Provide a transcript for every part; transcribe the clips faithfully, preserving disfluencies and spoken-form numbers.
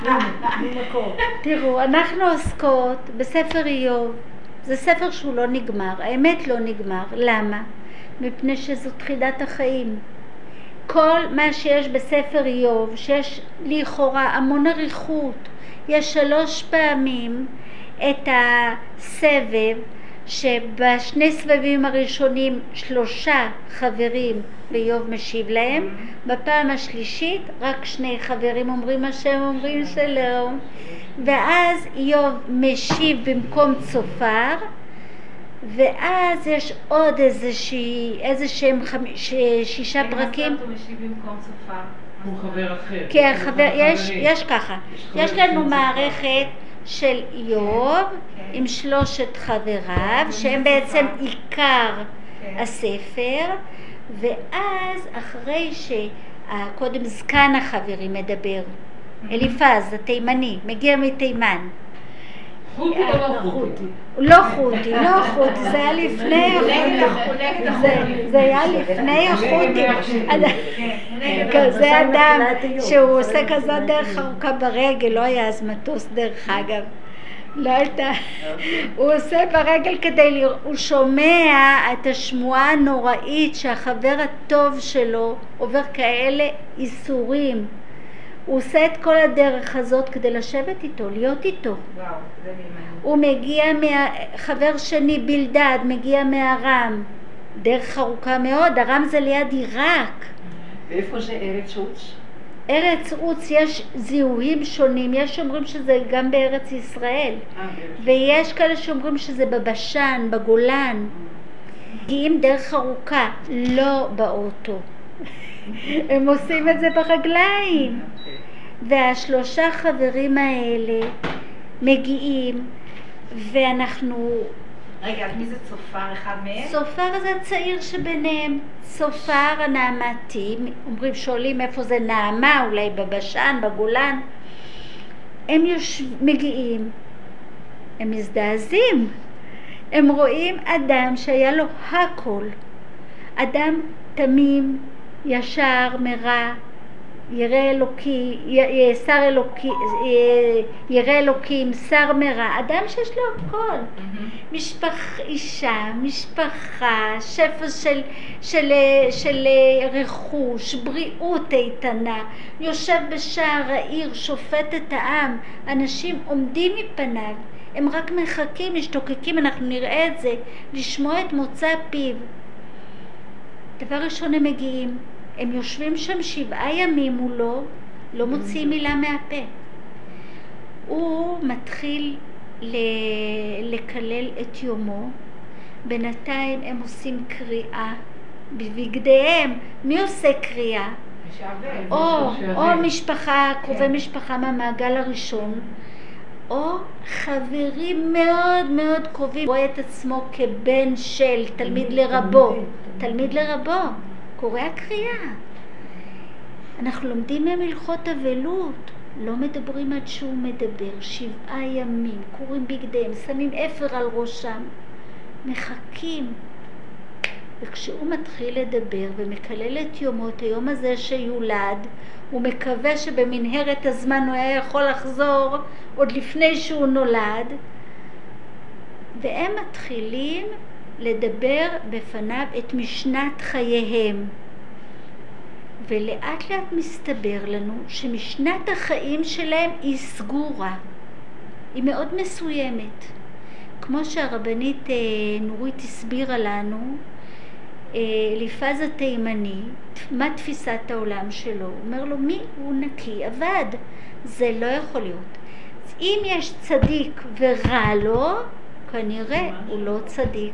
תראו, אנחנו עוסקות בספר איוב. זה ספר שהוא לא נגמר, האמת לא נגמר. למה? מפני שזאת חידת החיים. כל מה שיש בספר איוב, שיש לכאורה המון עריכות, יש שלוש פעמים את הסבב, שבשני סבבים הראשונים שלושה חברים ואיוב משיב להם, בפעם השלישית רק שני חברים אומרים מה שהם אומרים שלום, ואז איוב משיב במקום צופר, ואז יש עוד איזושהי, איזשהם חמיש, שישה פרקים. הוא משיב במקום צופר? הוא חבר אחר. כי החבר, יש, יש ככה, יש לנו מערכת של איוב עם שלושת חבריו, שהם בעצם עיקר הספר, ואז אחרי שקודם זקן החברים מדבר, אליפז התימני, מגיע מתימן. חוטי או לא חוטי? לא חוטי, לא חוטי, זה היה לפני החוטי, זה היה לפני החוטי. זה אדם שהוא עושה כזה דרך ארוכה ברגל, לא היה אז מטוס דרך אגב, לא הייתה, הוא עושה ברגל כדי לראות, הוא שומע את השמועה הנוראית שהחבר הטוב שלו עובר כאלה איסורים. הוא עושה את כל הדרך הזאת כדי לשבת איתו, להיות איתו. וואו, זה נאמן. הוא מגיע, מה... חבר שני בלדד, מגיע מארם. דרך ארוכה מאוד, ארם זה ליד עיראק. ואיפה זה ארץ עוץ? ארץ עוץ יש זיהויים שונים, יש שאומרים שזה גם בארץ ישראל. אה, ויש כאלה שאומרים שזה בבשן, בגולן. מגיעים דרך ארוכה, לא באוטו. הם עושים את זה ברגליים. והשלושה חברים האלה מגיעים, ואנחנו... רגע, אז מי זה צופר? אחד מהם? צופר זה הצעיר שביניהם. צופר הנעמתי, אומרים, שואלים איפה זה נעמה, אולי בבשן, בגולן. הם יושב... מגיעים, הם מזדעזעים. הם רואים אדם שהיה לו הכל. אדם תמים, ישר, מרע, ירא אלוקי, שר אלוקי, ירא אלוקים, שר מרע, אדם שיש לו הכל. משפח, אישה, משפחה, שפע של, של, של רכוש, בריאות איתנה, יושב בשער העיר, שופט את העם, אנשים עומדים מפניו, הם רק מחכים, משתוקקים, אנחנו נראה את זה, לשמוע את מוצא פיו. דבר ראשון הם מגיעים, הם יושבים שם שבעה ימים מולו, לא מוציאים מילה מהפה. הוא מתחיל לקלל את יומו, בינתיים הם עושים קריאה בבגדיהם. מי עושה קריאה? משעבד. או, או משפחה, קרובי משפחה מהמעגל הראשון, או חברים מאוד מאוד קרובים, רואה את עצמו כבן של תלמיד לרבו, תלמיד לרבו, קורא הקריאה. אנחנו לומדים מהם הלכות אבלות, לא מדברים עד שהוא מדבר, שבעה ימים, קוראים בגדיהם, שמים אפר על ראשם, מחכים. וכשהוא מתחיל לדבר ומקלל את יומו, את היום הזה שיולד, הוא מקווה שבמנהרת הזמן הוא היה יכול לחזור עוד לפני שהוא נולד, והם מתחילים לדבר בפניו את משנת חייהם. ולאט לאט מסתבר לנו שמשנת החיים שלהם היא סגורה, היא מאוד מסוימת. כמו שהרבנית נורית הסבירה לנו, אליפז התימני, מה תפיסת העולם שלו? הוא אומר לו, מי הוא נקי? עבד. זה לא יכול להיות. אם יש צדיק ורע לו, כנראה הוא לא צדיק.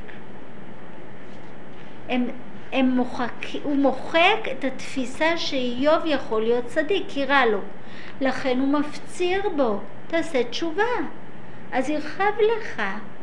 הם, הם מוחק, הוא מוחק את התפיסה שאיוב יכול להיות צדיק, כי רע לו. לכן הוא מפציר בו, תעשה תשובה, אז ירחב לך.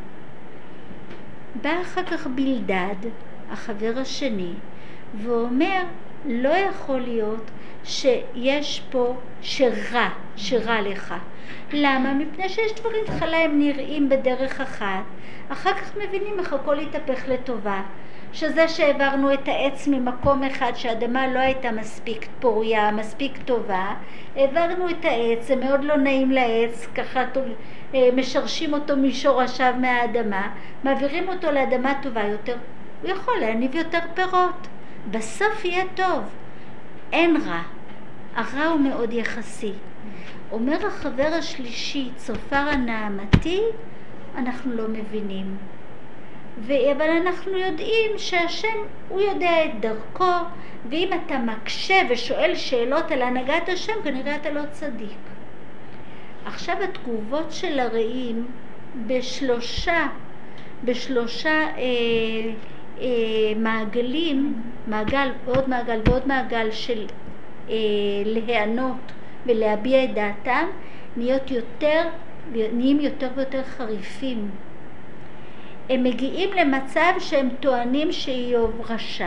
בא אחר כך בלדד, החבר השני, ואומר, לא יכול להיות שיש פה שרע, שרע לך. למה? מפני שיש דברים תחילה הם נראים בדרך אחת, אחר כך מבינים איך הכל יתהפך לטובה. שזה שהעברנו את העץ ממקום אחד שהאדמה לא הייתה מספיק פוריה, מספיק טובה, העברנו את העץ, זה מאוד לא נעים לעץ, ככה משרשים אותו משורשיו מהאדמה, מעבירים אותו לאדמה טובה יותר, הוא יכול להניב יותר פירות, בסוף יהיה טוב, אין רע, הרע הוא מאוד יחסי. אומר החבר השלישי, צופר הנעמתי, אנחנו לא מבינים. ו- אבל אנחנו יודעים שהשם הוא יודע את דרכו, ואם אתה מקשה ושואל שאלות על הנהגת השם, כנראה אתה לא צדיק. עכשיו התגובות של הרעים בשלושה, בשלושה אה, אה, מעגלים, מעגל ועוד מעגל ועוד מעגל של אה, להיענות ולהביע את דעתם, נהיות יותר, נהיים יותר ויותר חריפים. הם מגיעים למצב שהם טוענים שאיוב רשע,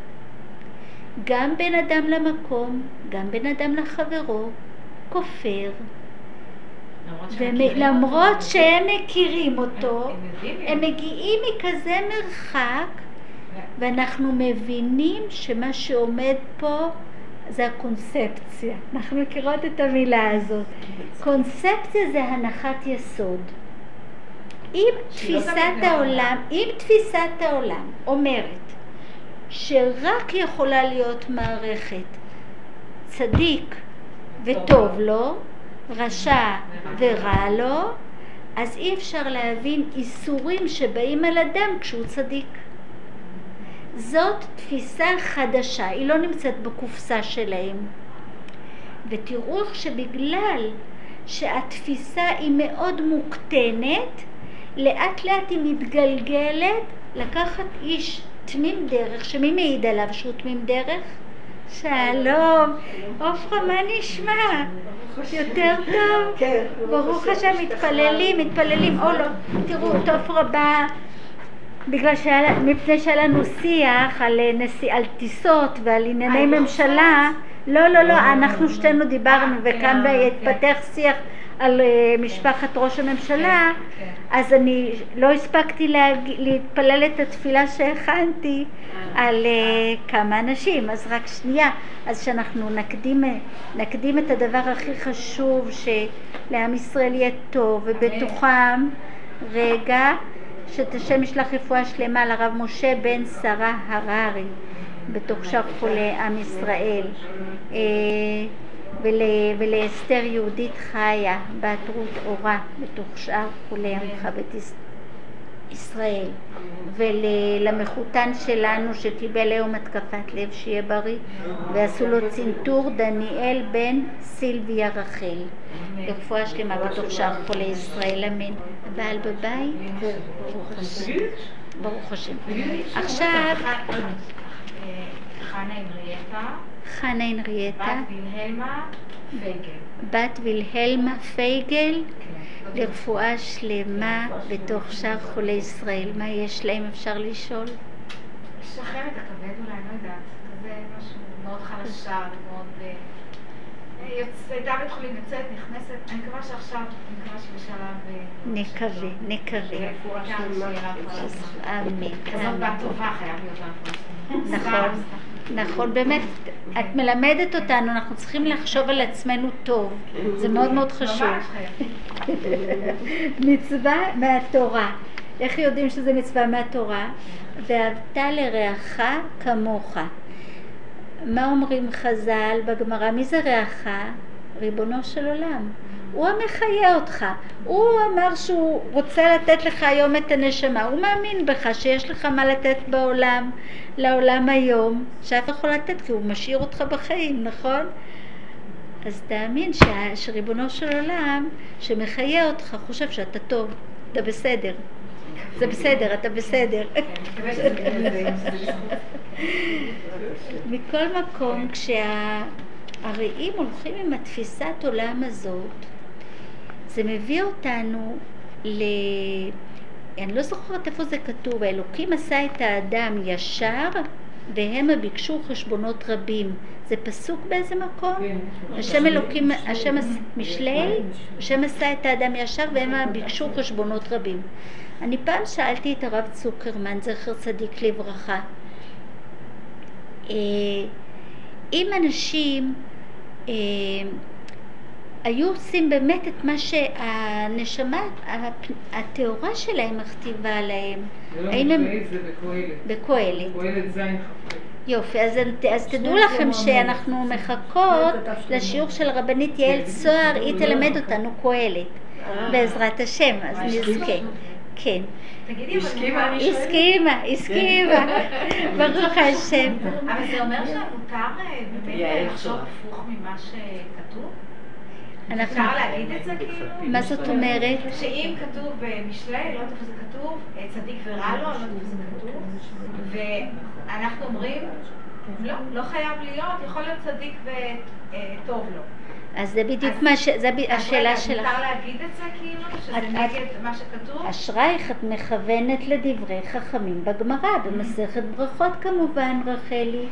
גם בן אדם למקום, גם בן אדם לחברו, כופר. ולמרות שהם מכירים אותו, הם מגיעים מכזה מרחק, ואנחנו מבינים שמה שעומד פה זה הקונספציה. אנחנו מכירות את המילה הזאת. קונספציה זה הנחת יסוד. אם תפיסת העולם, אם תפיסת העולם אומרת שרק יכולה להיות מערכת צדיק וטוב לו, רשע ורע לו, אז אי אפשר להבין איסורים שבאים על אדם כשהוא צדיק. זאת תפיסה חדשה, היא לא נמצאת בקופסה שלהם. ותראו איך שבגלל שהתפיסה היא מאוד מוקטנת, לאט לאט היא מתגלגלת לקחת איש תמים דרך, שמי מעיד עליו שהוא תמים דרך? שלום, עופרה, מה נשמע? יותר טוב? כן. ברוך השם, מתפללים, מתפללים. או לא, תראו, טוב רבה, בגלל שהיה, מפני שהיה לנו שיח על, נשיא, על טיסות ועל ענייני ממשלה, לא, לא, לא, אנחנו שתינו דיברנו וכאן התפתח שיח על משפחת ראש הממשלה, אז אני לא הספקתי להתפלל את התפילה שהכנתי על כמה אנשים, אז רק שנייה, אז שאנחנו נקדים, נקדים את הדבר הכי חשוב שלעם ישראל יהיה טוב ובתוכם רגע שאת השם ישלח רפואה שלמה לרב משה בן שרה הררי בתוך שאר חולי עם ישראל, ולאסתר יהודית חיה בת רות אורה בתוך שאר חולי עמך בית ישראל, ולמחותן שלנו שקיבל היום התקפת לב שיהיה בריא, ועשו לו צנתור, דניאל בן סילביה רחל, לרפואה שלמה בתוך שאר חולי ישראל, אמן. הבעל בבית, ברוך השם, ברוך השם. עכשיו חנה הנריאטה, חנה הנריאטה, בת וילהלמה פייגל. בת וילהלמה פייגל, לרפואה שלמה בתוך שאר חולי ישראל. מה יש להם, אפשר לשאול? יש לכם את הכבד אולי, לא יודעת, כזה משהו מאוד חלשה, מאוד... הייתה בית חולים יוצאת, נכנסת, אני מקווה שעכשיו, אני מקווה שבשלב... נקווה, נקווה. רפואה שלמה. אמן. כזאת בת טובה חייב להיות רפואה שלמה. נכון, נכון, באמת, את מלמדת אותנו, אנחנו צריכים לחשוב על עצמנו טוב, זה מאוד מאוד חשוב. ממש חייב. מצווה מהתורה. איך יודעים שזה מצווה מהתורה? ואהבת לרעך כמוך. מה אומרים חז"ל בגמרא? מי זה רעך? ריבונו של עולם. הוא המחיה אותך. הוא אמר שהוא רוצה לתת לך היום את הנשמה. הוא מאמין בך שיש לך מה לתת בעולם, לעולם היום, שאף יכול לתת כי הוא משאיר אותך בחיים, נכון? אז תאמין ש- שריבונו של עולם שמחיה אותך חושב שאתה טוב, אתה בסדר. זה בסדר, אתה בסדר. מכל מקום, כשהרעים הולכים עם התפיסת עולם הזאת, זה מביא אותנו ל... אני לא זוכרת איפה זה כתוב, האלוקים עשה את האדם ישר והמה ביקשו חשבונות רבים. זה פסוק באיזה מקום? כן. השם אלוקים, השם משלי, השם עשה את האדם ישר והמה ביקשו חשבונות רבים. אני פעם שאלתי את הרב צוקרמן, זכר צדיק לברכה, אם אנשים היו עושים באמת את מה שהנשמה, התאורה שלהם מכתיבה עליהם. זה לא מבית, זה בקהלת. בקהלת. בקהלת זין כ"ח. יופי, אז, אז תדעו לכם שאנחנו מחכות לשיעור של רבנית יעל צוהר, היא תלמד אותנו קהלת, בעזרת השם, אז נזכה. כן. הסכימה, הסכימה, הסכימה, ברוך השם. אבל זה אומר שמותר באמת לחשוב הפוך ממה שכתוב? אפשר להגיד את זה כאילו? מה זאת אומרת? שאם כתוב במשלי, לא יודעת איפה זה כתוב, צדיק ורע לו, לא יודעת איפה זה כתוב, ואנחנו אומרים, לא, לא חייב להיות, יכול להיות צדיק וטוב לו. אז זה בדיוק מה ש... זה השאלה שלך. אז מותר להגיד את זה כאילו? שזה נגד מה שכתוב? אשרייך, את מכוונת לדברי חכמים בגמרא, במסכת ברכות כמובן, רחלי.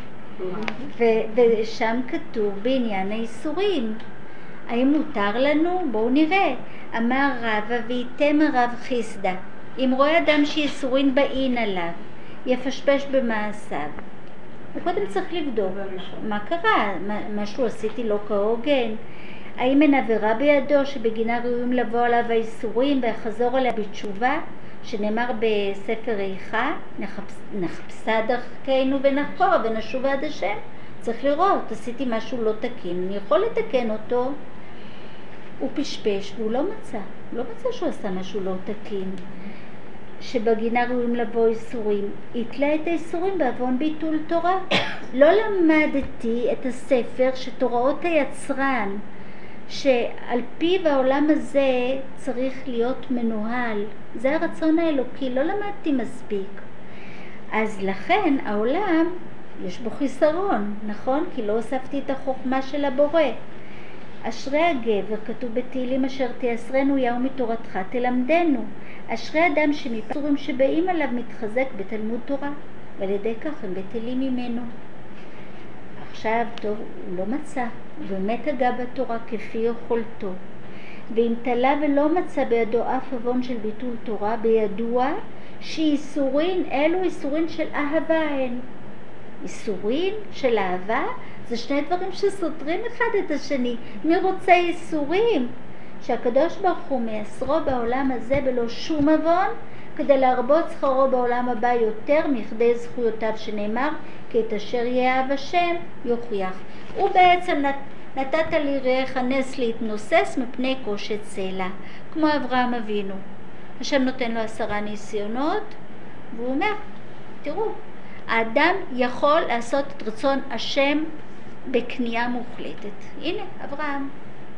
ושם כתוב בעניין האיסורים. האם מותר לנו? בואו נראה. אמר רבא וייתם הרב חיסדא, אם רואה אדם שאיסורין באין עליו, יפשפש במעשיו. הוא קודם צריך לבדוק מה קרה, משהו עשיתי לא כהוגן, האם אין עבירה בידו שבגינה ראויים לבוא עליו האיסורים ויחזור עליה בתשובה, שנאמר בספר איכה, נחפשה דרכנו ונחקור ונשוב עד השם. צריך לראות, עשיתי משהו לא תקין, אני יכול לתקן אותו. הוא פשפש והוא לא מצא, הוא לא מצא שהוא עשה משהו לא תקין, שבגינה ראויים לבוא איסורים. התלה את האיסורים בעוון ביטול תורה. לא למדתי את הספר שתוראות היצרן, שעל פיו העולם הזה צריך להיות מנוהל, זה הרצון האלוקי, לא למדתי מספיק. אז לכן העולם יש בו חיסרון, נכון? כי לא הוספתי את החוכמה של הבורא. אשרי הגבר, כתוב בתהילים, אשר תייסרנו יאו מתורתך תלמדנו. אשרי אדם שמפסורים שבאים עליו מתחזק בתלמוד תורה, ועל ידי כך הם בטלים ממנו. עכשיו, טוב, הוא לא מצא, הוא באמת הגע בתורה כפי יכולתו. ואם תלה ולא מצא בידו אף עוון של ביטול תורה, בידוע שאיסורין, אלו איסורין של אהבה הן. איסורין של אהבה זה שני דברים שסותרים אחד את השני. מי רוצה איסורים? שהקדוש ברוך הוא מייסרו בעולם הזה בלא שום עוון, כדי להרבות שכרו בעולם הבא יותר מכדי זכויותיו, שנאמר כי את אשר יאהב השם יוכיח. הוא בעצם נת, נתת לי ריח הנס להתנוסס מפני קושת סלע, כמו אברהם אבינו. השם נותן לו עשרה ניסיונות, והוא אומר, תראו, האדם יכול לעשות את רצון השם בקנייה מוחלטת. הנה, אברהם.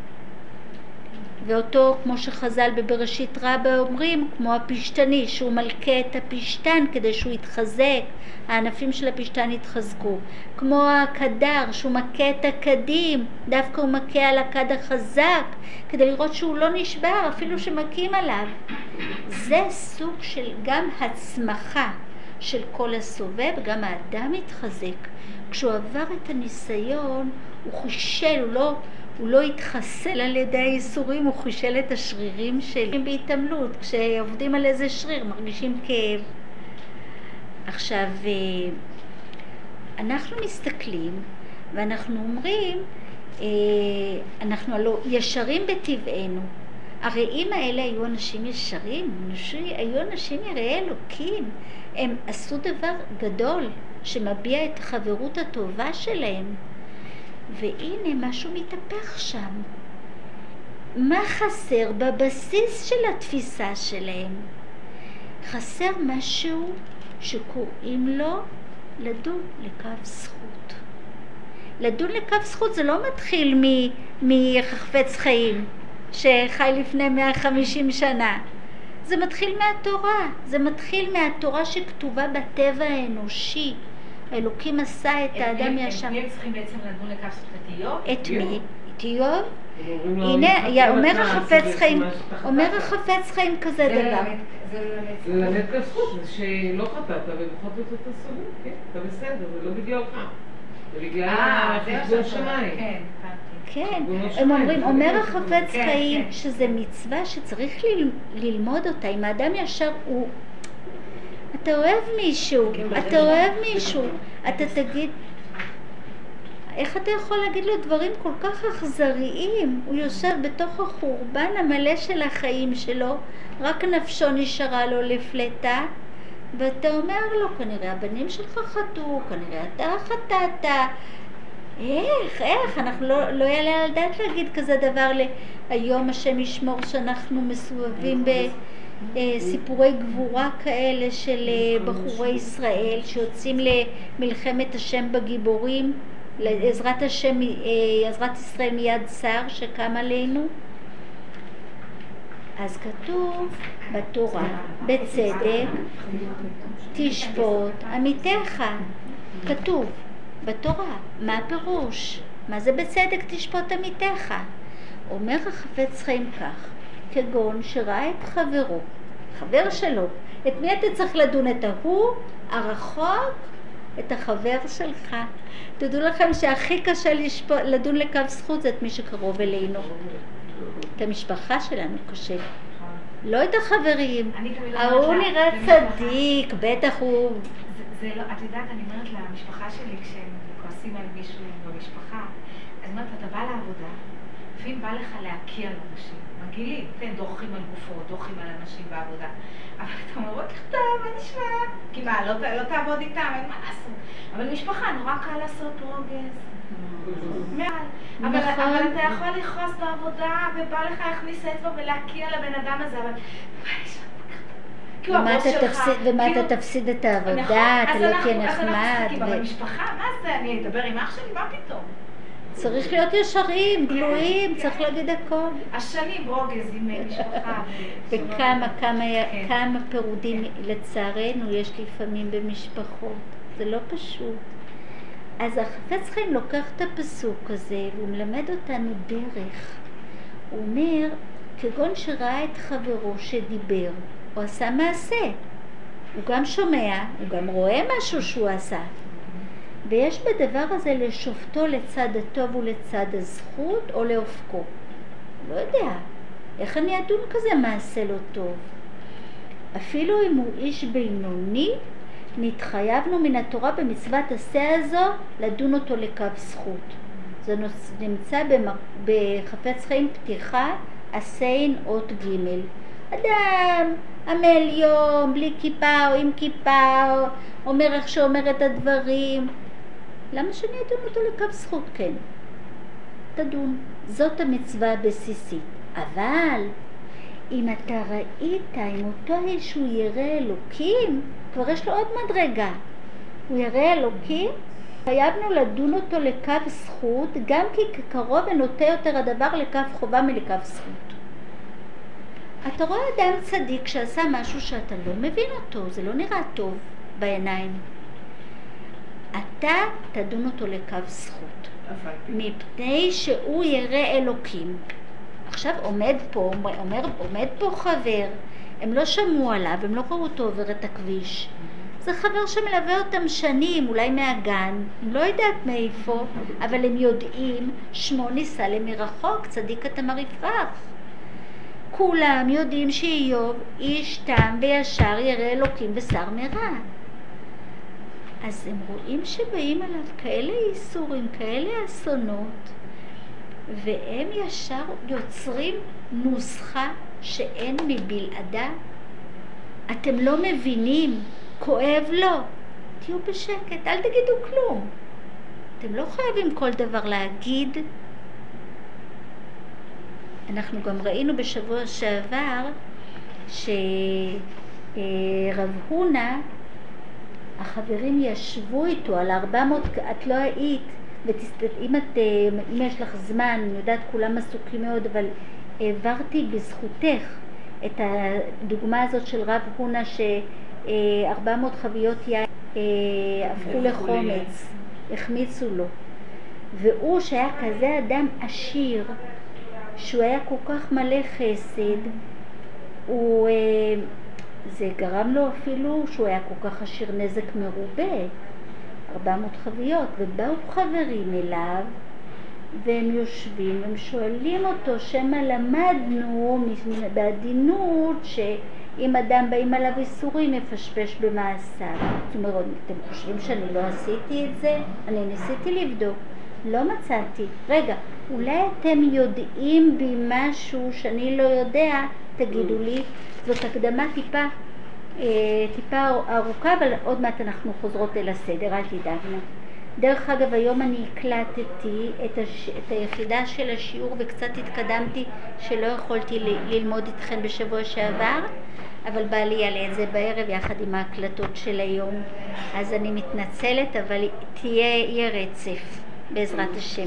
ואותו, כמו שחז"ל בבראשית רבה אומרים, כמו הפשטני, שהוא מלכה את הפשטן כדי שהוא יתחזק, הענפים של הפשטן יתחזקו. כמו הקדר, שהוא מכה את הקדים, דווקא הוא מכה על הקד החזק, כדי לראות שהוא לא נשבר, אפילו שמכים עליו. זה סוג של גם הצמחה של כל הסובב, גם האדם מתחזק. כשהוא עבר את הניסיון, הוא חישל, הוא לא... הוא לא התחסל על ידי האיסורים, הוא חישל את השרירים שלי בהתעמלות. כשעובדים על איזה שריר מרגישים כאב. עכשיו, אנחנו מסתכלים ואנחנו אומרים, אנחנו הלא ישרים בטבענו. הרי האלה היו אנשים ישרים, היו אנשים יראי אלוקים. הם עשו דבר גדול שמביע את החברות הטובה שלהם. והנה משהו מתהפך שם. מה חסר בבסיס של התפיסה שלהם? חסר משהו שקוראים לו לדון לקו זכות. לדון לקו זכות זה לא מתחיל מחפץ חיים שחי לפני מאה וחמישים שנה. זה מתחיל מהתורה. זה מתחיל מהתורה שכתובה בטבע האנושי. האלוקים עשה את האדם ישר. את מי הם צריכים בעצם לדון לקו זכות? את מי? את איוב? הנה, אומר החפץ חיים, אומר החפץ חיים כזה דבר. זה ללמד. ללמד כזכות, זה שלא חטאת ובכל זאת אתה סובל, כן, אתה בסדר, זה לא בגללך. זה בגלל החשבון שמיים. כן, כן, חשבונות הם שמיים, אומרים, זה אומר בגלל החפץ כן, חיים כן. שזה מצווה שצריך ל- ללמוד אותה. אם האדם ישר הוא... אתה אוהב מישהו, אתה אוהב מישהו, אתה תגיד... איך אתה יכול להגיד לו דברים כל כך אכזריים? הוא יושב בתוך החורבן המלא של החיים שלו, רק נפשו נשארה לו לפלטה, ואתה אומר לו, כנראה הבנים שלך חטאו, כנראה אתה חטאת. איך, איך? אנחנו לא, לא יעלה על דעת להגיד כזה דבר להיום השם ישמור שאנחנו מסובבים בסיפורי גבורה כאלה של בחורי ישראל שיוצאים למלחמת השם בגיבורים, לעזרת השם, עזרת ישראל מיד שר שקם עלינו. אז כתוב בתורה, בצדק תשפוט עמיתך. כתוב בתורה. מה הפירוש? מה זה בצדק תשפוט עמיתך? אומר החפץ חיים כך, כגון שראה את חברו, חבר שלו, את מי אתה צריך לדון? את ההוא הרחוק? את החבר שלך. תדעו לכם שהכי קשה לשפוט, לדון לקו זכות זה את מי שקרוב אלינו. את המשפחה שלנו קשה. לא את החברים. ההוא נראה צדיק, בטח הוא... זה לא, את יודעת, אני אומרת למשפחה שלי, כשהם כועסים על מישהו במשפחה, אז אומרת, אתה בא לעבודה, לפעמים בא לך להכיר על אנשים, מגעילים, כן, דורכים על גופות, דורכים על אנשים בעבודה, אבל אתה אומר, בוקר טוב, מה נשמע? כי מה, לא, לא תעבוד איתם, אין מה לעשות. אבל משפחה, נורא קל לעשות רוגז. מעל. אבל, אבל אתה יכול לכעוס בעבודה, ובא לך להכניס אצבע ולהכיר לבן אדם הזה, אבל... ומה אתה תפסיד את העבודה, אתה לא תהיה נחמד. אבל במשפחה, מה זה? אני אדבר עם אח שלי? מה פתאום? צריך להיות ישרים, גלויים, צריך להגיד הכל. השנים רוגז עם משפחה. וכמה, כמה פירודים לצערנו יש לפעמים במשפחות. זה לא פשוט. אז החפץ חיים לוקח את הפסוק הזה, והוא מלמד אותנו דרך. הוא אומר, כגון שראה את חברו שדיבר, הוא עשה מעשה. הוא גם שומע, הוא גם רואה משהו שהוא עשה. ויש בדבר הזה לשופטו לצד הטוב ולצד הזכות או לאופקו. לא יודע, איך אני אדון כזה מעשה לא טוב? אפילו אם הוא איש בינוני, נתחייבנו מן התורה במצוות עשה הזו לדון אותו לקו זכות. זה נמצא בחפץ חיים פתיחה, עשיין אות ג'. אדם עמל יום, בלי כיפה או עם כיפה, אומר איך שאומר את הדברים. למה שאני אדון אותו לקו זכות? כן, תדון. זאת המצווה הבסיסית. אבל אם אתה ראית, אם אותו איש הוא ירא אלוקים, כבר יש לו עוד מדרגה. הוא ירא אלוקים, חייבנו לדון אותו לקו זכות, גם כי כקרוב ונוטה יותר הדבר לקו חובה מלקו זכות. אתה רואה אדם צדיק שעשה משהו שאתה לא מבין אותו, זה לא נראה טוב בעיניים. אתה תדון אותו לקו זכות, מפני שהוא ירא אלוקים. עכשיו עומד פה, אומר, עומד פה חבר, הם לא שמעו עליו, הם לא ראו אותו עובר את הכביש. זה חבר שמלווה אותם שנים, אולי מהגן, אני לא יודעת מאיפה, אבל הם יודעים, שמו ניסה למרחוק, צדיק התמר יפרח. כולם יודעים שאיוב איש תם וישר ירא אלוקים ושר מרע. אז הם רואים שבאים עליו כאלה איסורים, כאלה אסונות, והם ישר יוצרים נוסחה שאין מבלעדה. אתם לא מבינים, כואב לו, תהיו בשקט, אל תגידו כלום. אתם לא חייבים כל דבר להגיד. אנחנו גם ראינו בשבוע שעבר שרב הונא, החברים ישבו איתו על ארבע מאות, את לא היית, ואם את, אם יש לך זמן, אני יודעת כולם עסוקים מאוד, אבל העברתי בזכותך את הדוגמה הזאת של רב הונא שארבע מאות חביות יין הפכו לחומץ, החמיצו לו. והוא שהיה כזה אדם עשיר, שהוא היה כל כך מלא חסד, הוא זה גרם לו אפילו שהוא היה כל כך עשיר נזק מרובה, ארבע מאות חביות, ובאו חברים אליו, והם יושבים, הם שואלים אותו שמה למדנו בעדינות שאם אדם באים עליו איסורים יפשפש במעשיו. זאת אומרת, אתם חושבים שאני לא עשיתי את זה? אני ניסיתי לבדוק, לא מצאתי. רגע, אולי אתם יודעים בי משהו שאני לא יודע, תגידו לי. זאת הקדמה טיפה, טיפה ארוכה, אבל עוד מעט אנחנו חוזרות אל הסדר, אל תדאגנה. דרך אגב, היום אני הקלטתי את, הש... את היחידה של השיעור וקצת התקדמתי שלא יכולתי ל... ללמוד איתכן בשבוע שעבר, אבל בא לי עלי את זה בערב יחד עם ההקלטות של היום. אז אני מתנצלת, אבל תהיה, יהיה רצף בעזרת השם.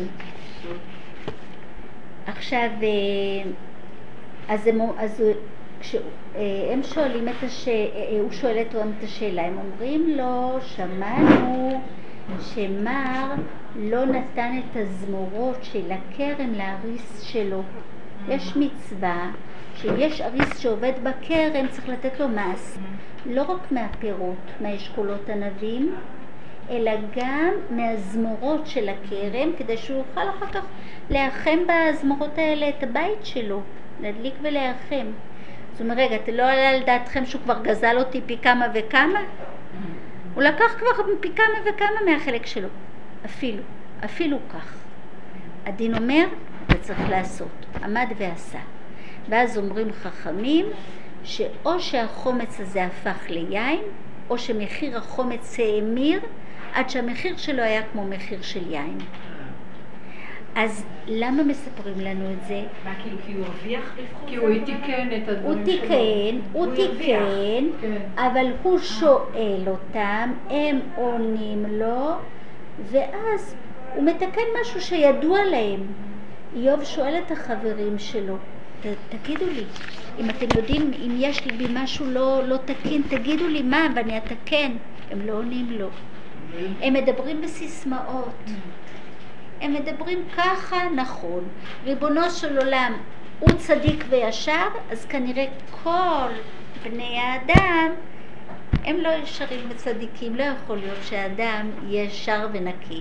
עכשיו, אז, הם, אז כשהם שואלים את השאלה, הוא שואל את השאלה, הם אומרים לו, שמענו שמר לא נתן את הזמורות של הכרם להריס שלו. יש מצווה שיש אריס שעובד בכרם, צריך לתת לו מס, לא רק מהפירות, מהאשכולות ענבים, אלא גם מהזמורות של הכרם, כדי שהוא יוכל אחר כך להחם בזמורות האלה את הבית שלו, להדליק ולהחם. זאת אומרת, רגע, אתם לא עלה על דעתכם שהוא כבר גזל אותי פי כמה וכמה? הוא לקח כבר פי כמה וכמה מהחלק שלו. אפילו, אפילו כך. הדין אומר, אתה צריך לעשות. עמד ועשה. ואז אומרים חכמים, שאו שהחומץ הזה הפך ליין, או שמחיר החומץ האמיר, עד שהמחיר שלו היה כמו מחיר של יין. אז למה מספרים לנו את זה? מה, כאילו, כי הוא הרוויח לפחות? כי הוא תיקן את הדברים הוא תיקן, הוא תיקן, אבל הוא שואל אותם, הם עונים לו, ואז הוא מתקן משהו שידוע להם. איוב שואל את החברים שלו, תגידו לי, אם אתם יודעים, אם יש לי משהו לא, לא תקין, תגידו לי מה, ואני אתקן. הם לא עונים לו. הם מדברים בסיסמאות. הם מדברים ככה, נכון. ריבונו של עולם הוא צדיק וישר, אז כנראה כל בני האדם הם לא ישרים וצדיקים. לא יכול להיות שהאדם ישר ונקי.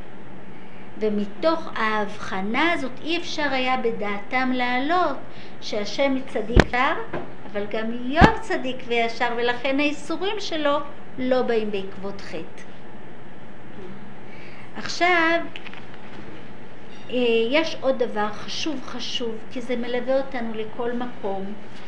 ומתוך ההבחנה הזאת אי אפשר היה בדעתם לעלות שהשם צדיק וישר, אבל גם איוב צדיק וישר, ולכן האיסורים שלו לא באים בעקבות חטא. עכשיו, יש עוד דבר חשוב חשוב, כי זה מלווה אותנו לכל מקום,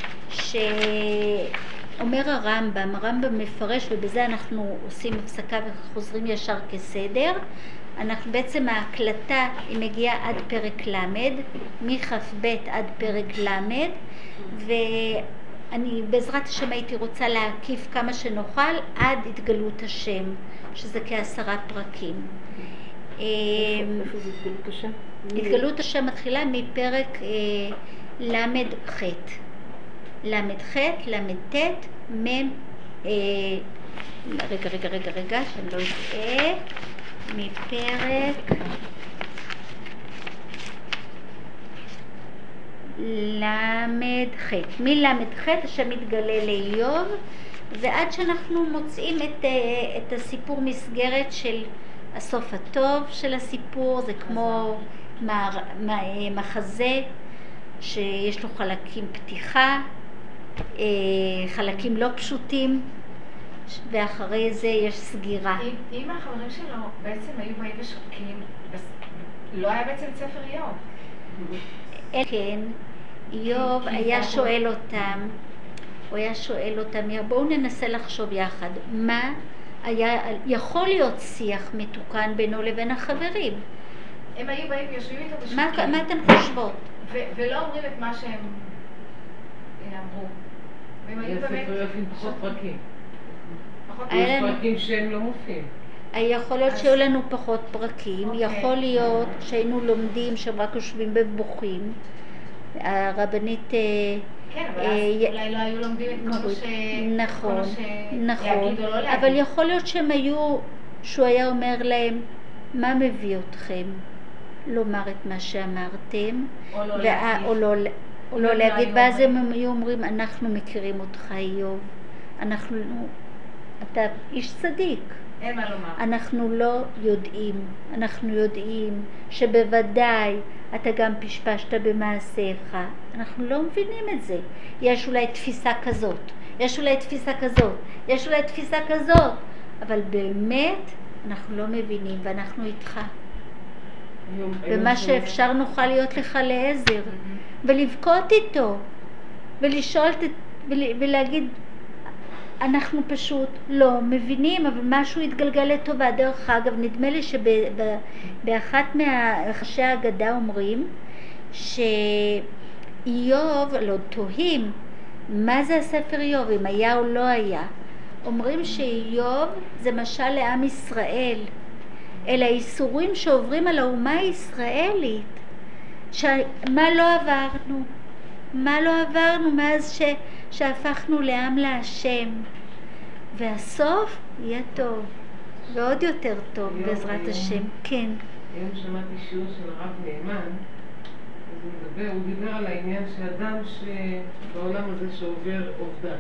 שאומר הרמב"ם, הרמב"ם מפרש, ובזה אנחנו עושים הפסקה וחוזרים ישר כסדר. אנחנו בעצם ההקלטה היא מגיעה עד פרק למד, מכף ב' עד פרק למד, ואני בעזרת השם הייתי רוצה להקיף כמה שנוכל עד התגלות השם, שזה כעשרה פרקים. איפה זה התגלות השם? התגלות השם מתחילה מפרק למד ח', למד ח', למד ת', מ', רגע, רגע, רגע, רגע, שאני לא אטעה, מפרק למד ח', מלמד ח' השם מתגלה לאיוב, ועד שאנחנו מוצאים את, את הסיפור מסגרת של הסוף הטוב של הסיפור. זה כמו מחזה שיש לו חלקים פתיחה, חלקים לא פשוטים, ואחרי זה יש סגירה. אם החברים שלו בעצם היו באים ושותקים, לא היה בעצם ספר איוב. כן, איוב היה שואל אותם, הוא היה שואל אותם, בואו ננסה לחשוב יחד, מה היה, יכול להיות שיח מתוקן בינו לבין החברים. הם היו באים ויושבים איתו ושותקים. מה, מה אתם חושבות? ו- ולא אומרים את מה שהם אמרו. והם היו באמת... יש ספר איוב עם פחות פרקים. פחות יש פרקים שהם לא מופיעים. יכול להיות שהיו לנו פחות פרקים, יכול להיות שהיינו לומדים שהם רק יושבים ובוכים. הרבנית... כן, אבל אז אולי לא היו לומדים את כל מה ש... נכון, נכון. להגיד או לא להגיד. אבל יכול להיות שהם היו, שהוא היה אומר להם, מה מביא אתכם לומר את מה שאמרתם? או לא להגיד. או לא להגיד, ואז הם היו אומרים, אנחנו מכירים אותך איוב, אנחנו, אתה איש צדיק. אין מה לומר. אנחנו לא יודעים, אנחנו יודעים שבוודאי אתה גם פשפשת במעשיך, אנחנו לא מבינים את זה. יש אולי תפיסה כזאת, יש אולי תפיסה כזאת, יש אולי תפיסה כזאת, אבל באמת אנחנו לא מבינים ואנחנו איתך. ומה שאפשר נוכל להיות לך לעזר, ולבכות איתו, ולשאול ולהגיד, אנחנו פשוט לא מבינים, אבל משהו התגלגל לטובה. דרך אגב, נדמה לי שבאחת מהראשי ההגדה אומרים שאיוב, לא תוהים, מה זה הספר איוב, אם היה או לא היה. אומרים שאיוב זה משל לעם ישראל, אלה האיסורים שעוברים על האומה הישראלית, מה לא עברנו, מה לא עברנו מאז ש... שהפכנו לעם להשם, והסוף יהיה טוב, ועוד יותר טוב בעזרת השם. כן. היום שמעתי שיעור של הרב נאמן, אז הוא מדבר, הוא דיבר על העניין שאדם שבעולם הזה שעובר אובדן.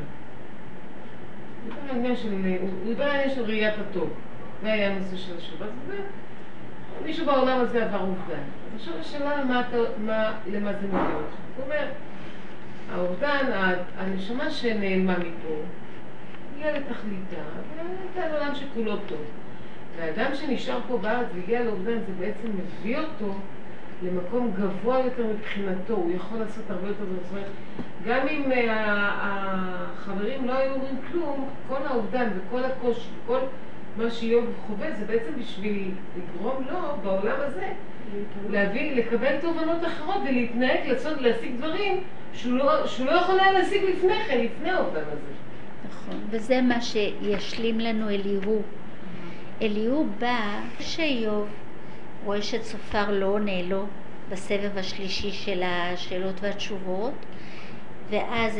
הוא דיבר על העניין של, הוא דיבר על העניין של ראיית הטוב. זה היה הנושא של השבת, מישהו בעולם הזה עבר אובדן. אז עכשיו השאלה מה, מה, למה זה מביא אותך. הוא אומר, האובדן, הנשמה שנעלמה מפה, הגיעה לתכליתה, והייתה עולם שכולו טוב. והאדם שנשאר פה בארץ והגיע לאובדן, זה בעצם מביא אותו למקום גבוה יותר מבחינתו, הוא יכול לעשות הרבה יותר זאת. גם אם החברים לא היו אומרים כלום, כל האובדן וכל הקושי, כל מה שאיוב חווה, זה בעצם בשביל לגרום לו בעולם הזה להביא, לקבל תובנות אחרות ולהתנהג, לעשות, להשיג דברים שהוא לא, שהוא לא יכול היה להשיג לפני כן, לפני האובדן הזה. נכון, וזה מה שישלים לנו אליהו. אליהו בא שאיוב רואה שצופר לא עונה לו בסבב השלישי של השאלות והתשובות, ואז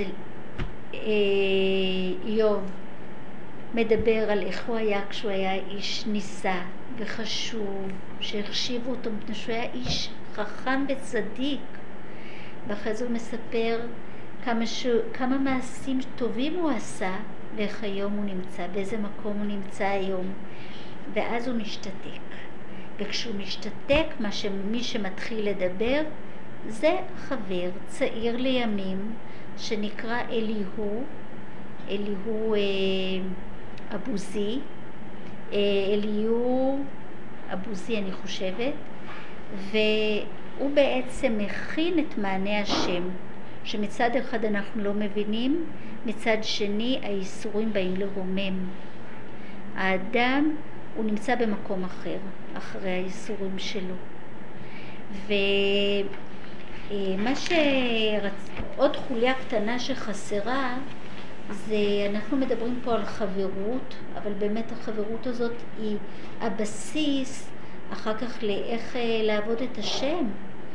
איוב מדבר על איך הוא היה כשהוא היה איש ניסה וחשוב, שהחשיבו אותו מפני שהוא היה איש חכם וצדיק. ואחרי זה הוא מספר כמה, ש... כמה מעשים טובים הוא עשה, ואיך היום הוא נמצא, באיזה מקום הוא נמצא היום. ואז הוא משתתק. וכשהוא משתתק, מה שמי שמתחיל לדבר, זה חבר צעיר לימים, שנקרא אליהו, אליהו אה, אבוזי, אה, אליהו אבוזי אני חושבת, והוא בעצם מכין את מענה השם, שמצד אחד אנחנו לא מבינים, מצד שני האיסורים באים לרומם. האדם הוא נמצא במקום אחר, אחרי האיסורים שלו. ומה שרצ... עוד חוליה קטנה שחסרה, זה אנחנו מדברים פה על חברות, אבל באמת החברות הזאת היא הבסיס אחר כך לאיך לעבוד את השם,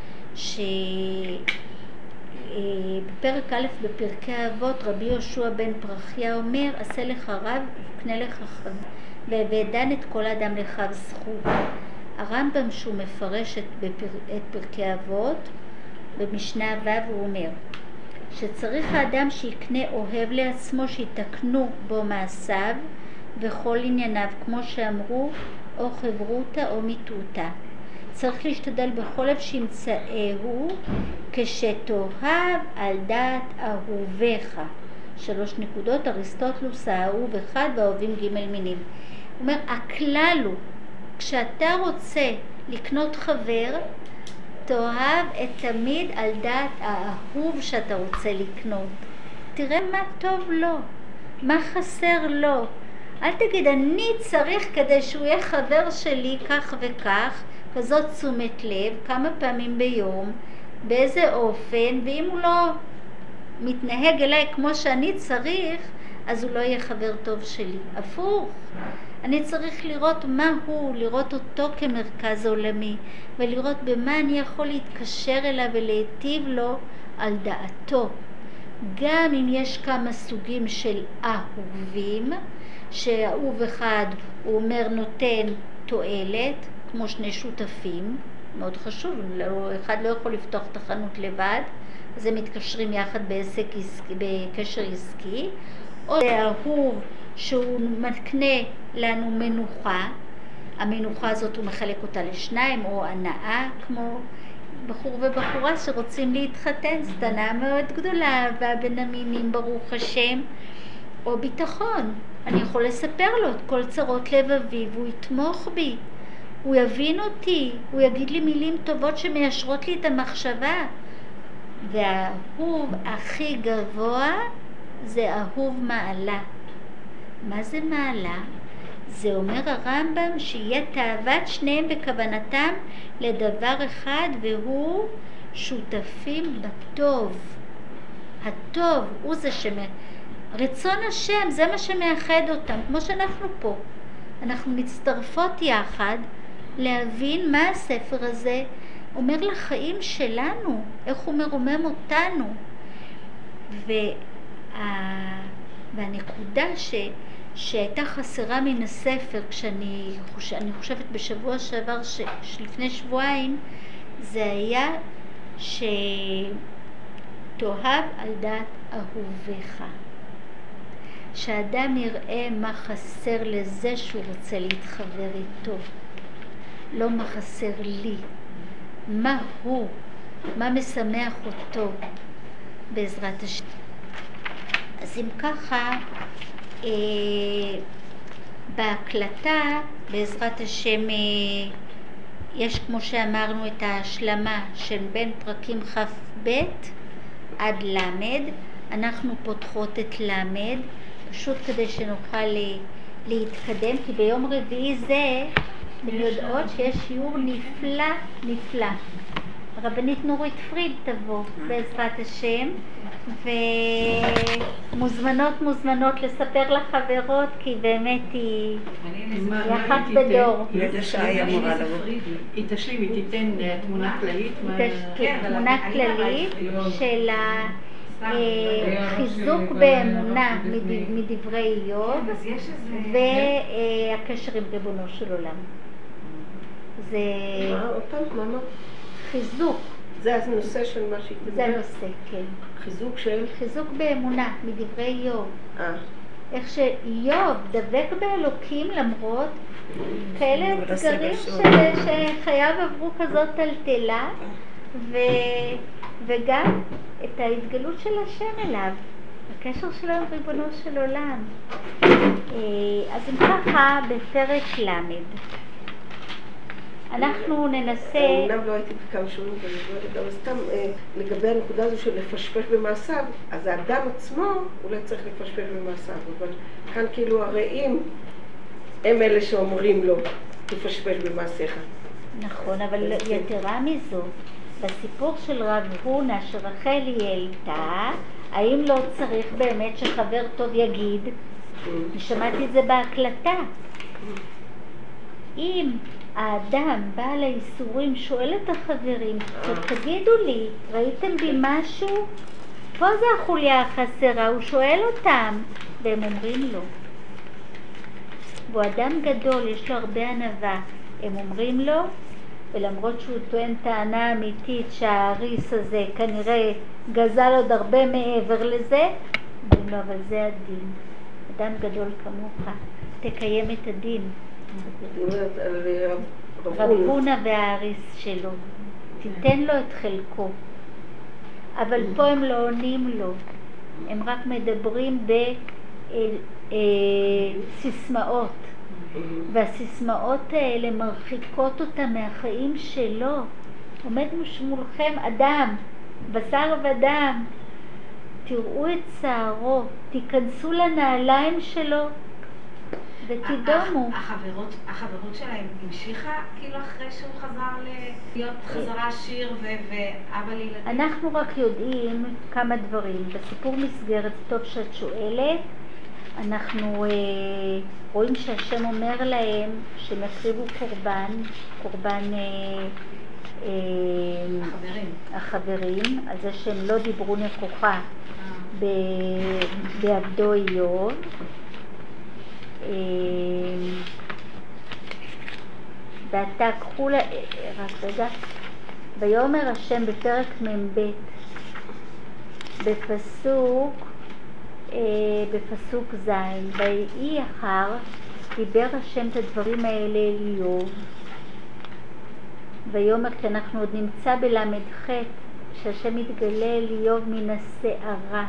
שבפרק א' בפרקי האבות רבי יהושע בן פרחיה אומר, עשה לך רב וקנה לך חבר, ודן את כל האדם לך זכות. הרמב"ם שהוא מפרש את, בפר... את פרקי אבות במשנה ו' הוא אומר שצריך האדם שיקנה אוהב לעצמו שיתקנו בו מעשיו וכל ענייניו, כמו שאמרו, או חברותה או מיתותה. צריך להשתדל בכל לב שימצאהו כשתאהב על דעת אהוביך. שלוש נקודות, אריסטוטלוס האהוב אחד והאהובים ג' מינים. הוא אומר, הכלל הוא, כשאתה רוצה לקנות חבר, תאהב את תמיד על דעת האהוב שאתה רוצה לקנות. תראה מה טוב לו, מה חסר לו. אל תגיד, אני צריך כדי שהוא יהיה חבר שלי כך וכך, כזאת תשומת לב, כמה פעמים ביום, באיזה אופן, ואם הוא לא מתנהג אליי כמו שאני צריך, אז הוא לא יהיה חבר טוב שלי. הפוך, אני צריך לראות מה הוא, לראות אותו כמרכז עולמי, ולראות במה אני יכול להתקשר אליו ולהיטיב לו על דעתו. גם אם יש כמה סוגים של אהובים, שאהוב אחד הוא אומר נותן תועלת, כמו שני שותפים, מאוד חשוב, אחד לא יכול לפתוח את החנות לבד, אז הם מתקשרים יחד בעסק עסקי, בקשר עסקי, או זה אהוב שהוא מקנה לנו מנוחה, המנוחה הזאת הוא מחלק אותה לשניים, או הנאה, כמו בחור ובחורה שרוצים להתחתן, זאת הנאה מאוד גדולה, והבין המינים ברוך השם, או ביטחון, אני יכול לספר לו את כל צרות לבבי והוא יתמוך בי, הוא יבין אותי, הוא יגיד לי מילים טובות שמיישרות לי את המחשבה. והאהוב הכי גבוה זה אהוב מעלה. מה זה מעלה? זה אומר הרמב"ם שיהיה תאוות שניהם בכוונתם לדבר אחד, והוא שותפים בטוב. הטוב הוא זה שמ... רצון השם זה מה שמאחד אותם, כמו שאנחנו פה. אנחנו מצטרפות יחד להבין מה הספר הזה אומר לחיים שלנו, איך הוא מרומם אותנו. וה... והנקודה ש... שהייתה חסרה מן הספר, כשאני חוש... אני חושבת בשבוע שעבר, ש... שלפני שבועיים, זה היה שתאהב על דעת אהוביך. שאדם יראה מה חסר לזה שהוא רוצה להתחבר איתו, לא מה חסר לי, מה הוא, מה משמח אותו בעזרת השם. אז אם ככה, אה, בהקלטה בעזרת השם אה, יש כמו שאמרנו את ההשלמה של בין פרקים כ"ב עד למד. אנחנו פותחות את למד פשוט כדי שנוכל להתקדם, כי ביום רביעי זה אתם יודעות שיש שיעור נפלא נפלא. הרבנית נורית פריד תבוא בעזרת השם, ומוזמנות מוזמנות לספר לחברות, כי באמת היא אחת בדור. היא תשלים, היא תיתן תמונה כללית, תמונה כללית של חיזוק באמונה מדברי איוב והקשר עם ריבונו של עולם. זה חיזוק. זה הנושא של מה שהיא תדבר? זה הנושא, כן. חיזוק של? חיזוק באמונה מדברי איוב. איך שאיוב דבק באלוקים למרות כאלה אתגרים שחייו עברו כזאת טלטלה, וגם את ההתגלות של השם אליו, הקשר שלו עם ריבונו של עולם. אז אם ככה, בפרק למד אנחנו ננסה... אמנם לא הייתי בכמה שונים, אבל סתם לגבי הנקודה הזו של לפשפש במעשיו, אז האדם עצמו אולי צריך לפשפש במעשיו, אבל כאן כאילו הרעים הם אלה שאומרים לו, תפשפש במעשיך. נכון, אבל יתרה מזו, בסיפור של רב הונא שרחל היא העלתה, האם לא צריך באמת שחבר טוב יגיד? אני שמעתי את זה בהקלטה. אם האדם בעל האיסורים שואל את החברים, תגידו לי, ראיתם בי משהו? פה זה החוליה החסרה, הוא שואל אותם, והם אומרים לו. והוא אדם גדול, יש לו הרבה ענווה, הם אומרים לו, ולמרות שהוא טוען טענה אמיתית שהאריס הזה כנראה גזל עוד הרבה מעבר לזה, אומרים לו, אבל זה הדין. אדם גדול כמוך, תקיים את הדין. רב הונא והאריס שלו, תיתן לו את חלקו. אבל פה הם לא עונים לו, הם רק מדברים בסיסמאות, והסיסמאות האלה מרחיקות אותם מהחיים שלו. עומד מולכם אדם, בשר ודם, תראו את שערו, תיכנסו לנעליים שלו ותדומו. החברות, החברות שלהם המשיכה כאילו אחרי שהוא חזר להיות חזרה עשיר ואבא לילדים? אנחנו רק יודעים כמה דברים. בסיפור מסגרת, טוב שאת שואלת, אנחנו אה, רואים שהשם אומר להם שהם יקריבו קורבן, קורבן אה, אה, החברים. החברים, על זה שהם לא דיברו נכוחה ב, בעבדו איוב. אה, ועתה קחו לה, רק רגע, ויאמר השם בפרק מ"ב בפסוק בפסוק ז', ויהי אחר דיבר השם את הדברים האלה לאיוב, ויאמר, כי אנחנו עוד נמצא בלמד ח' שהשם מתגלה לאיוב מן השערה.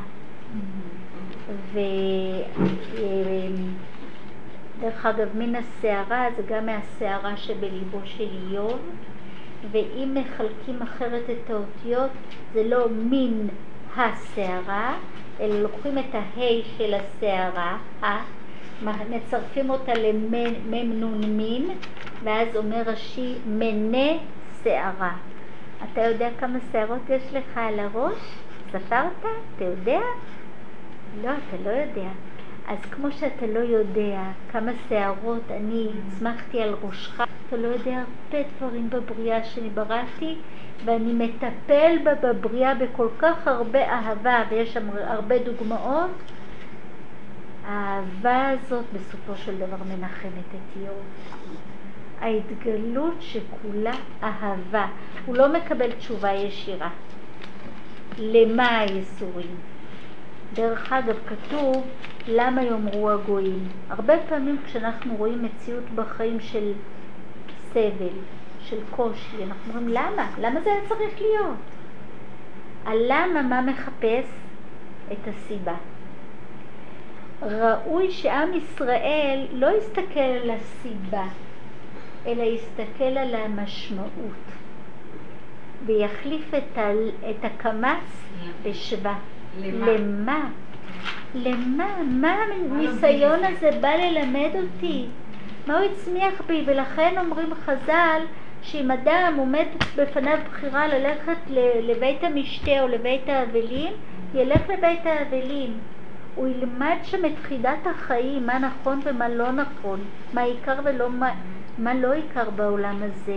ודרך אגב, מן השערה זה גם מהשערה שבליבו של איוב, ואם מחלקים אחרת את האותיות זה לא מן השערה, אלא לוקחים את ההי של השערה, מצרפים אותה לממנון מין, ואז אומר רש"י מנה שערה. אתה יודע כמה שערות יש לך על הראש? ספרת? אתה יודע? לא, אתה לא יודע. אז כמו שאתה לא יודע כמה שערות אני צמחתי על ראשך, אתה לא יודע הרבה דברים בבריאה שאני בראתי, ואני מטפל בה בבריאה בכל כך הרבה אהבה, ויש שם הרבה דוגמאות. האהבה הזאת בסופו של דבר מנחמת את איוב. ההתגלות שכולה אהבה. הוא לא מקבל תשובה ישירה. למה היסורים? דרך אגב, כתוב למה יאמרו הגויים. הרבה פעמים כשאנחנו רואים מציאות בחיים של סבל, של קושי, אנחנו אומרים למה? למה זה היה צריך להיות? הלמה מה מחפש? את הסיבה. ראוי שעם ישראל לא יסתכל על הסיבה, אלא יסתכל על המשמעות, ויחליף את, ה, את הקמץ בשווה. למה? למה? למה? מה הניסיון הזה בא ללמד אותי? מה הוא הצמיח בי? ולכן אומרים חז"ל, שאם אדם עומד בפניו בחירה ללכת לבית המשתה או לבית האבלים, ילך לבית האבלים. הוא ילמד שם את חידת החיים, מה נכון ומה לא נכון, מה עיקר ולא מה, מה לא עיקר בעולם הזה.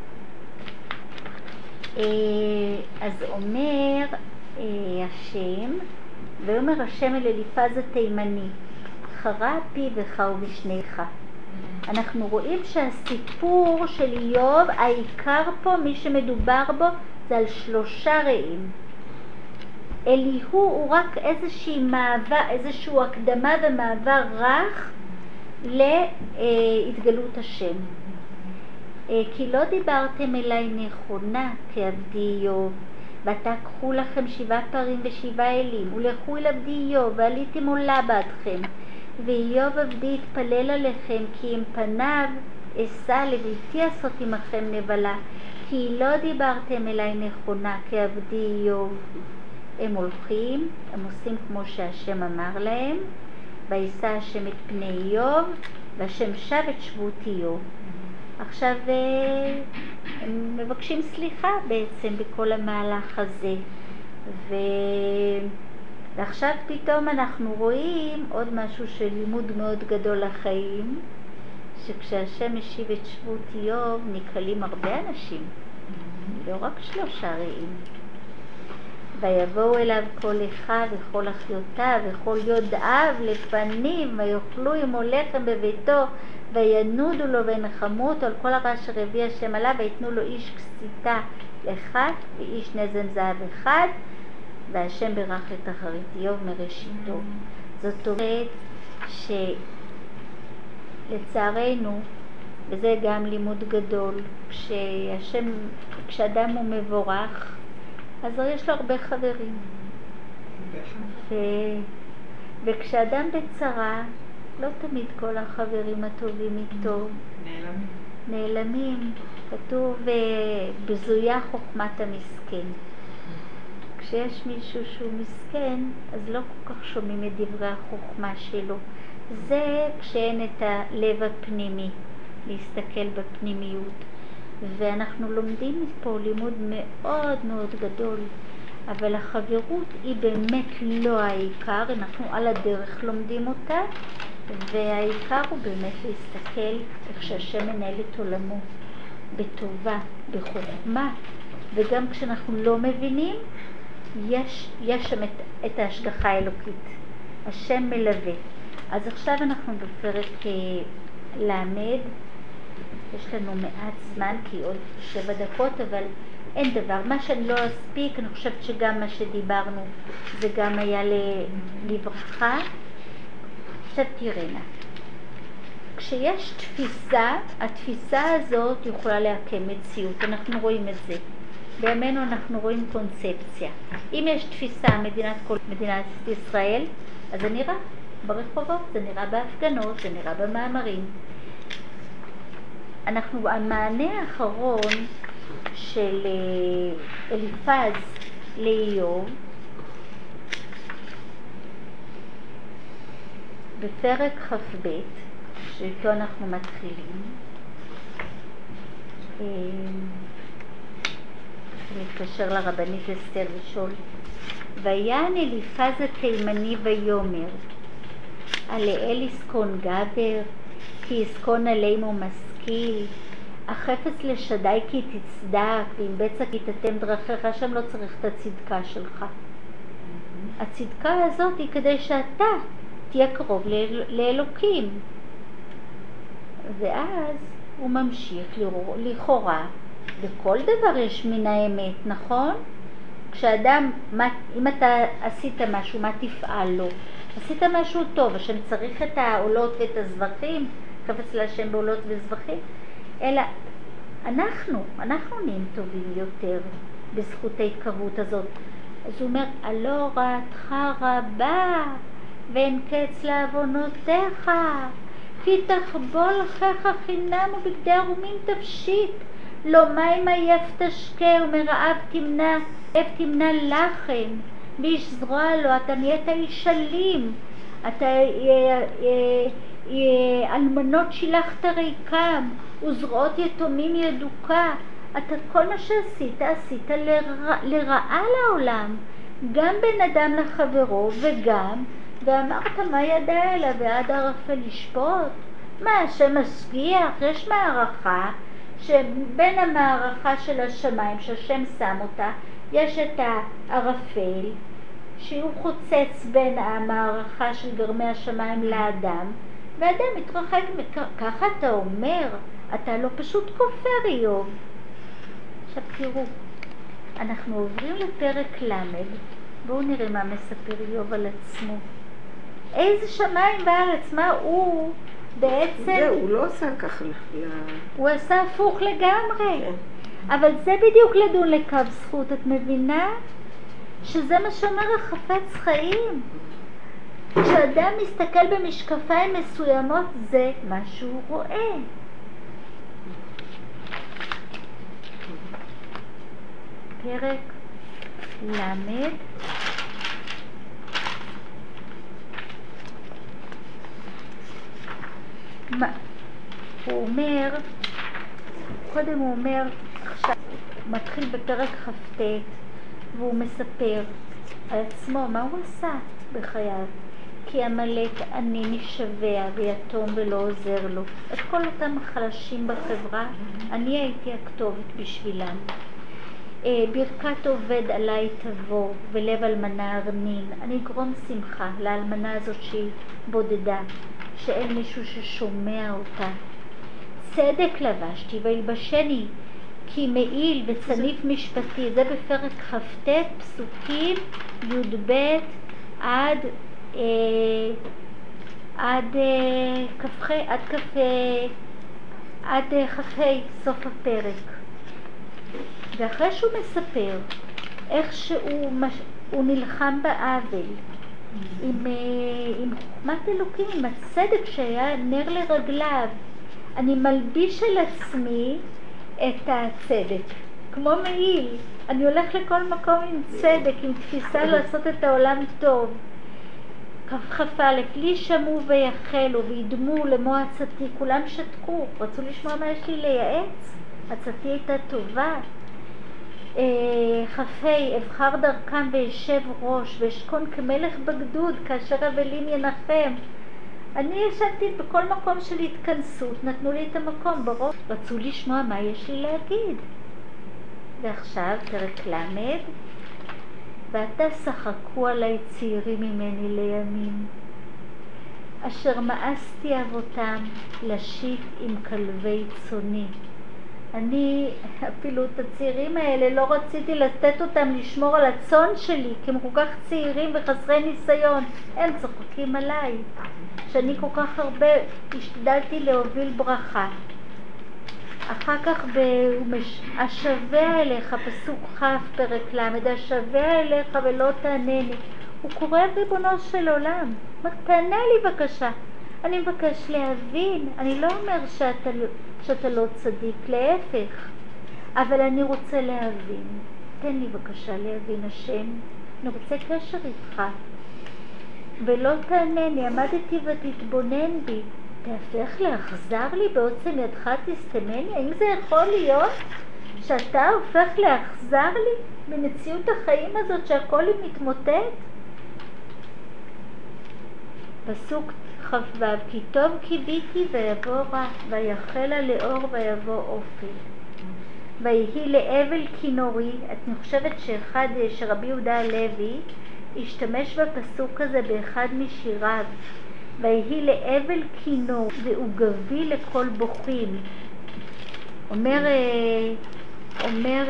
אז אומר השם, ואומר השם אל אליפז התימני, חרה פי וחו בשניך. אנחנו רואים שהסיפור של איוב, העיקר פה, מי שמדובר בו, זה על שלושה רעים. אליהו הוא רק איזושהי מעבר, איזשהו הקדמה ומעבר רך להתגלות השם. כי לא דיברתם אליי נכונה כעבדי איוב, ותקחו לכם שבעה פרים ושבעה אלים, ולכו אל עבדי איוב, ועליתם עולה בעדכם. ואיוב עבדי התפלל עליכם, כי עם פניו אשא לבלתי עשות עמכם נבלה, כי לא דיברתם אליי נכונה כעבדי איוב. הם הולכים, הם עושים כמו שהשם אמר להם, וישא השם את פני איוב, והשם שב את שבות איוב. עכשיו הם מבקשים סליחה בעצם בכל המהלך הזה. ו... ועכשיו פתאום אנחנו רואים עוד משהו של לימוד מאוד גדול לחיים, שכשהשם משיב את שבות איוב נקהלים הרבה אנשים, לא רק שלושה רעים. ויבואו אליו כל אחיו וכל אחיותיו וכל יודעיו לפנים, ויאכלו עמו לחם בביתו, וינודו לו ונחמו אותו על כל הרע אשר הביא השם עליו, ויתנו לו איש כסיתה אחד ואיש נזם זהב אחד, והשם ברך את אחרית איוב מראשיתו. זאת אומרת שלצערנו, וזה גם לימוד גדול, כשהשם, כשאדם הוא מבורך, אז יש לו הרבה חברים. ו... וכשאדם בצרה, לא תמיד כל החברים הטובים איתו נעלמים. נעלמים. כתוב בזויה חוכמת המסכן. כשיש מישהו שהוא מסכן, אז לא כל כך שומעים את דברי החוכמה שלו. זה כשאין את הלב הפנימי, להסתכל בפנימיות. ואנחנו לומדים פה לימוד מאוד מאוד גדול, אבל החברות היא באמת לא העיקר, אנחנו על הדרך לומדים אותה, והעיקר הוא באמת להסתכל איך שהשם מנהל את עולמו, בטובה, בחוכמה, וגם כשאנחנו לא מבינים, יש, יש שם את, את ההשגחה האלוקית. השם מלווה. אז עכשיו אנחנו בפרק למד, יש לנו מעט זמן כי עוד שבע דקות, אבל אין דבר. מה שאני לא אספיק, אני חושבת שגם מה שדיברנו זה גם היה לברכה. עכשיו תראינה, כשיש תפיסה, התפיסה הזאת יכולה להקם מציאות, אנחנו רואים את זה. בימינו אנחנו רואים קונספציה. אם יש תפיסה מדינת כל מדינת ישראל, אז זה נראה ברחובות, זה נראה בהפגנות, זה נראה במאמרים. אנחנו, המענה האחרון של אליפז לאיוב, בפרק כ"ב, שאיתו אנחנו מתחילים, מתקשר לרבנית אסתר ושואל, ויען אליפז התימני ויאמר, עליאל יסכון גבר, כי יסכון עלינו משכיל, החפץ לשדי כי תצדק, ואם בצע כי תתם דרכיך, שם לא צריך את הצדקה שלך. הצדקה הזאת היא כדי שאתה תהיה קרוב לאלוקים. ואז הוא ממשיך לכאורה, בכל דבר יש מן האמת, נכון? כשאדם, אם אתה עשית משהו, מה תפעל לו? עשית משהו טוב, השם צריך את העולות ואת הזבחים, חפץ להשם בעולות וזבחים, אלא אנחנו, אנחנו נהיים טובים יותר בזכות ההתקרבות הזאת. אז הוא אומר, הלא רעתך רבה ואין קץ לעוונותיך, כי תחבול חך חינם ובגדי ערומים תפשיט, לא מים עייף תשקה ומרעב תמנע, עייף תמנע לחם, ואיש זרוע לו, אתה נהיית איש אלים, אתה אלמנות שילחת ריקם, וזרועות יתומים ידוקה. אתה כל מה שעשית, עשית לרע, לרעה לעולם, גם בין אדם לחברו וגם, ואמרת מה ידע אלה ועד ערפל לשפוט. מה השם משגיח? יש מערכה שבין המערכה של השמיים שהשם שם אותה, יש את הערפל שהוא חוצץ בין המערכה של גרמי השמיים לאדם, ואדם מתרחק, ככה אתה אומר, אתה לא פשוט כופר איוב. עכשיו תראו, אנחנו עוברים לפרק למד, בואו נראה מה מספר איוב על עצמו. איזה שמיים בארץ, מה הוא בעצם... זה, הוא לא עשה ככה. הוא עשה הפוך לגמרי. אבל זה בדיוק לדון לקו זכות, את מבינה? שזה מה שאומר החפץ חיים. כשאדם מסתכל במשקפיים מסוימות, זה מה שהוא רואה. פרק למד. מה? הוא אומר, קודם הוא אומר, עכשיו, הוא מתחיל בפרק כ"ט, והוא מספר על עצמו, מה הוא עשה בחייו. כי עמלק עני נשבע ויתום ולא עוזר לו. את כל אותם החלשים בחברה, אני הייתי הכתובת בשבילם. ברכת עובד עליי תבוא ולב אלמנה ארנין. אני אגרום שמחה לאלמנה הזאת שהיא בודדה, שאין מישהו ששומע אותה. צדק לבשתי וילבשני כי מעיל וצניף משפטי. זה בפרק כ"ט פסוקים י"ב עד אה, עד אה, כ"ח עד כ"ח עד אה, כ"ח סוף הפרק. ואחרי שהוא מספר איך שהוא מש... הוא נלחם בעוול עם, עם חוכמת אלוקים, עם הצדק שהיה נר לרגליו, אני מלביש על עצמי את הצדק כמו מעיל, אני הולך לכל מקום עם צדק, עם תפיסה לעשות את העולם טוב. כ"א, לי שמעו ויחלו וידמו למו עצתי, כולם שתקו, רצו לשמוע מה יש לי לייעץ, עצתי הייתה טובה. כ"ה, אבחר דרכם וישב ראש ואשכון כמלך בגדוד כאשר אבלים ינחם. אני ישבתי בכל מקום של התכנסות, נתנו לי את המקום בראש, רצו לשמוע מה יש לי להגיד. ועכשיו פרק למד, ועתה שחקו עליי צעירים ממני לימים, אשר מאסתי אבותם לשיט עם כלבי צוני, אני, אפילו את הצעירים האלה, לא רציתי לתת אותם לשמור על הצאן שלי, כי הם כל כך צעירים וחסרי ניסיון. הם צוחקים עליי, שאני כל כך הרבה השתדלתי להוביל ברכה. אחר כך השווה אליך, פסוק ח' פרק למד, השווה אליך ולא תענני. הוא קורא ריבונו של עולם, תענה לי בבקשה. אני מבקש להבין, אני לא אומר שאתה, שאתה לא צדיק, להפך, אבל אני רוצה להבין. תן לי בבקשה להבין השם, אני רוצה קשר איתך. ולא תענני, עמדתי ותתבונן בי, תהפך לאכזר לי בעוצם ידך תסתמני. האם זה יכול להיות שאתה הופך לאכזר לי במציאות החיים הזאת שהכל היא מתמוטט? פסוק ח"ו, כי טוב קיביתי ויבוא רע, ויחלה לאור ויבוא אופל. ויהי לאבל כינורי. אני חושבת שאחד, שרבי יהודה הלוי השתמש בפסוק הזה באחד משיריו. ויהי לאבל כינור ועוגבי לכל בוכים. אומר, אומר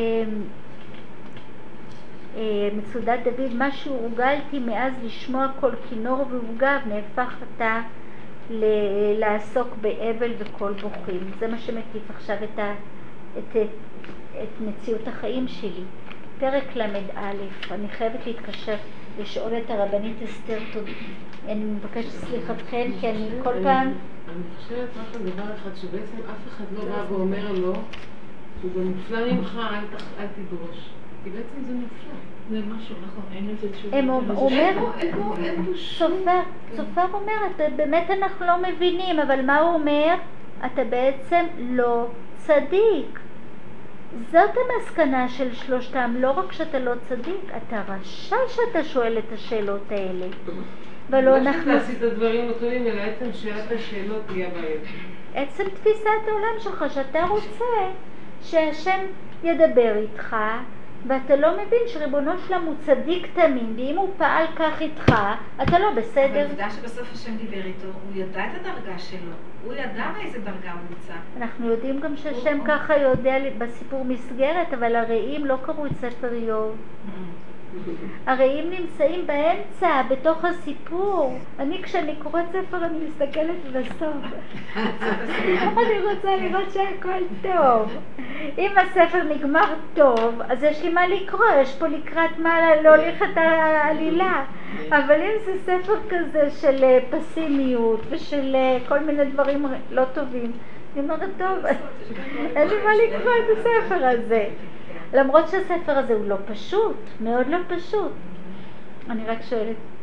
מצודת דוד, מה שהורגלתי מאז לשמוע כל כינור ועוגב, נהפך אתה ל- לעסוק באבל וכל בוכים. זה מה שמקיף עכשיו את, ה- את, את, את מציאות החיים שלי. פרק למד א', אני חייבת להתקשר לשאול את הרבנית אסתר, אני מבקשת סליחתכם, כי אני כל פעם... אני חושבת רק על דבר אחד, שבעצם אף אחד לא בא ואומר לו, הוא גם נפלא ממך, אל תדרוש. כי בעצם זה נפלא. זה משהו, נכון, אין לזה תשובה. הם אומר, סופר, סופר אומרת, באמת אנחנו לא מבינים, אבל מה הוא אומר? אתה בעצם לא צדיק. זאת המסקנה של שלושתם, לא רק שאתה לא צדיק, אתה רשע שאתה שואל את השאלות האלה. ולא אנחנו... לא שתעשי את הדברים הטובים, אלא עצם שאלת השאלות תהיה בעיות. עצם תפיסת העולם שלך, שאתה רוצה שהשם ידבר איתך, ואתה לא מבין שריבונו שלם הוא צדיק תמים, ואם הוא פעל כך איתך, אתה לא בסדר. אבל עובדה שבסוף השם דיבר איתו, הוא ידע את הדרגה שלו, הוא ידע מאיזה דרגה הוא נמצא. אנחנו יודעים גם שהשם ככה יודע בסיפור מסגרת, אבל הרעים לא קראו את ספר איוב. הרעים נמצאים באמצע, בתוך הסיפור. אני כשאני קוראת ספר אני מסתכלת בסוף. אני רוצה לראות שהכל טוב. אם הספר נגמר טוב, אז יש לי מה לקרוא, יש פה לקראת מה להוליך את העלילה. אבל אם זה ספר כזה של פסימיות ושל כל מיני דברים לא טובים, אני אומרת טוב, אין לי מה לקרוא את הספר הזה. למרות שהספר הזה הוא לא פשוט, מאוד לא פשוט. אני רק שואלת,